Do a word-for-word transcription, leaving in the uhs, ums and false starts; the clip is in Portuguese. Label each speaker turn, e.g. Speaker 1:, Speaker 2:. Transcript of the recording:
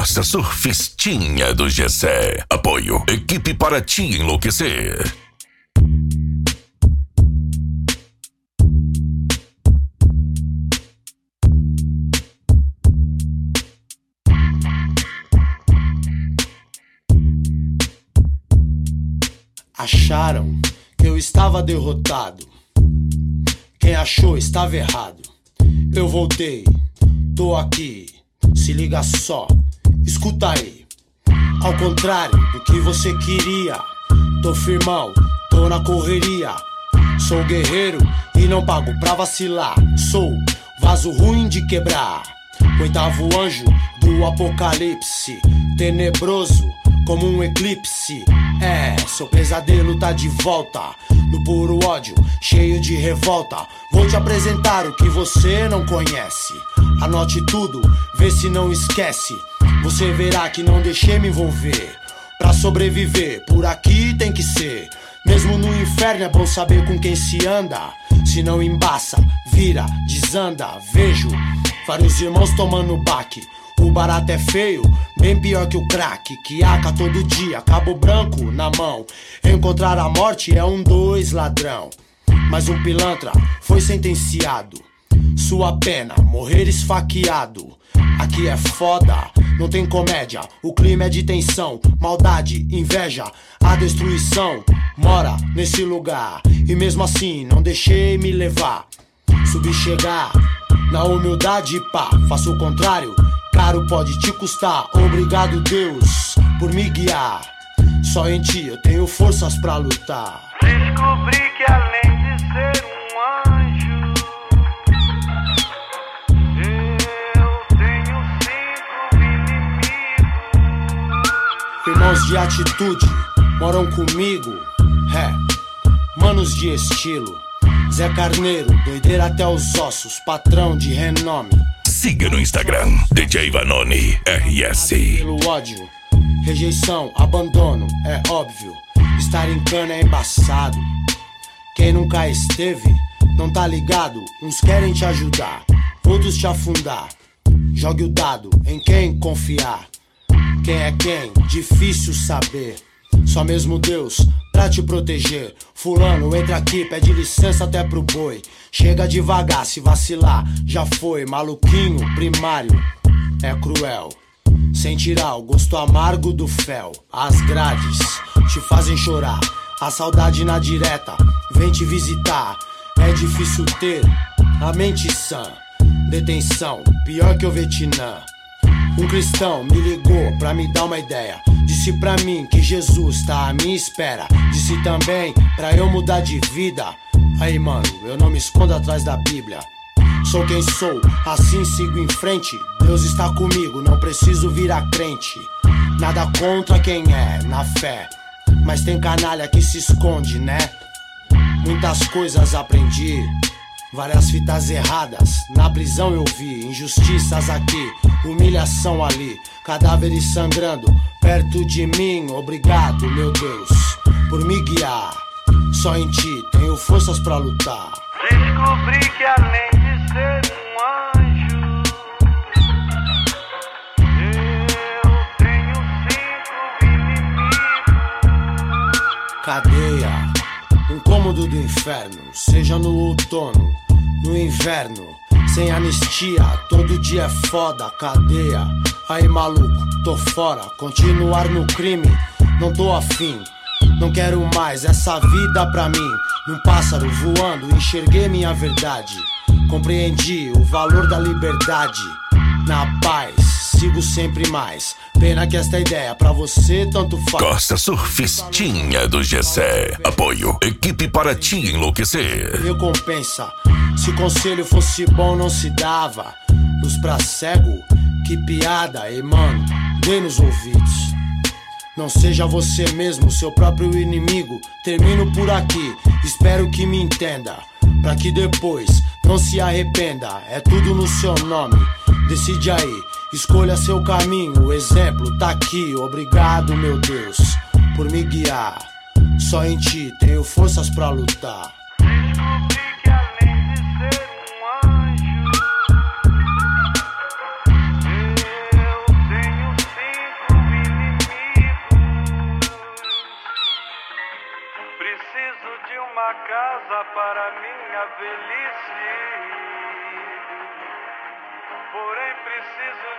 Speaker 1: Costa Surfistinha do Gessé. Apoio, equipe para te enlouquecer.
Speaker 2: Acharam que eu estava derrotado. Quem achou estava errado. Eu voltei, tô aqui. Se liga só, escuta aí. Ao contrário do que você queria, tô firmão, tô na correria. Sou guerreiro e não pago pra vacilar. Sou vaso ruim de quebrar. Oitavo anjo do apocalipse, tenebroso como um eclipse. É, seu pesadelo tá de volta, no puro ódio, cheio de revolta. Vou te apresentar o que você não conhece. Anote tudo, vê se não esquece. Você verá que não deixei me envolver. Pra sobreviver, por aqui tem que ser. Mesmo no inferno é bom saber com quem se anda. Se não embaça, vira, desanda. Vejo vários irmãos tomando baque. O barato é feio, bem pior que o crack. Que aca todo dia, cabo branco na mão. Encontrar a morte é um dois ladrão. Mas um pilantra foi sentenciado. Sua pena, morrer esfaqueado. Aqui é foda, não tem comédia. O clima é de tensão, maldade, inveja. A destruição mora nesse lugar. E mesmo assim não deixei me levar. Subi chegar, na humildade pá. Faço o contrário, caro pode te custar. Obrigado Deus por me guiar. Só em ti eu tenho forças pra lutar.
Speaker 3: Descobri que além de ser um anjo, eu tenho cinco inimigos.
Speaker 2: Irmãos de atitude moram comigo. É, manos de estilo. Zé Carneiro, doideira até os ossos. Patrão de renome.
Speaker 1: Siga no Instagram, D J Vanoni R S.
Speaker 2: Pelo ódio, rejeição, abandono, é óbvio. Estar em cana é embaçado. Quem nunca esteve, não tá ligado. Uns querem te ajudar, outros te afundar. Jogue o dado em quem confiar. Quem é quem, difícil saber. Só mesmo Deus pra te proteger. Fulano, entra aqui, pede licença até pro boi. Chega devagar, se vacilar, já foi. Maluquinho, primário, é cruel. Sem tirar o gosto amargo do fel. As grades te fazem chorar. A saudade na direta vem te visitar. É difícil ter a mente sã. Detenção, pior que o Vietnã. Um cristão me ligou pra me dar uma ideia. Disse pra mim que Jesus tá à minha espera. Disse também pra eu mudar de vida. Aí mano, eu não me escondo atrás da Bíblia. Sou quem sou, assim sigo em frente. Deus está comigo, não preciso virar crente. Nada contra quem é, na fé. Mas tem canalha que se esconde, né? Muitas coisas aprendi, várias fitas erradas. Na prisão eu vi, injustiças aqui, humilhação ali. Cadáveres sangrando perto de mim. Obrigado, meu Deus, por me guiar. Só em ti tenho forças pra lutar.
Speaker 3: Descobri que além de ser um anjo, eu tenho cinco inimigos.
Speaker 2: Cadeia, um cômodo do inferno. Seja no outono, no inverno. Sem anistia, todo dia é foda. Cadeia, aí maluco, tô fora. Continuar no crime, não tô afim. Não quero mais essa vida pra mim. Num pássaro voando, enxerguei minha verdade. Compreendi o valor da liberdade. Na paz, sigo sempre mais. Pena que esta ideia pra você tanto faz.
Speaker 1: Costa Surfistinha do Gessé. Apoio, equipe para te enlouquecer.
Speaker 2: Recompensa, se conselho fosse bom não se dava. Luz pra cego, que piada. E mano, dê nos ouvidos. Não seja você mesmo, seu próprio inimigo. Termino por aqui, espero que me entenda. Pra que depois não se arrependa. É tudo no seu nome, decide aí. Escolha seu caminho, o exemplo tá aqui. Obrigado, meu Deus, por me guiar. Só em ti tenho forças pra lutar.
Speaker 3: Descobri que além de ser um anjo, eu tenho cinco preciso de uma casa para minha velhice. Porém preciso